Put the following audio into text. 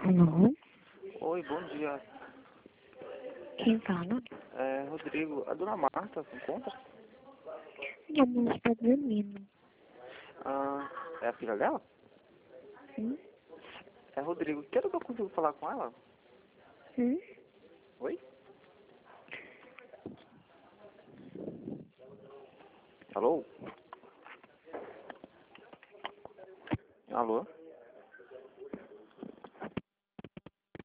Alô? Oi, bom dia. Quem fala? Rodrigo, a dona Marta se encontra? Minha mãe está dormindo. É a filha dela? Hum? É Rodrigo. Quero que eu consigo falar com ela? Hum? Oi? Alô? Alô?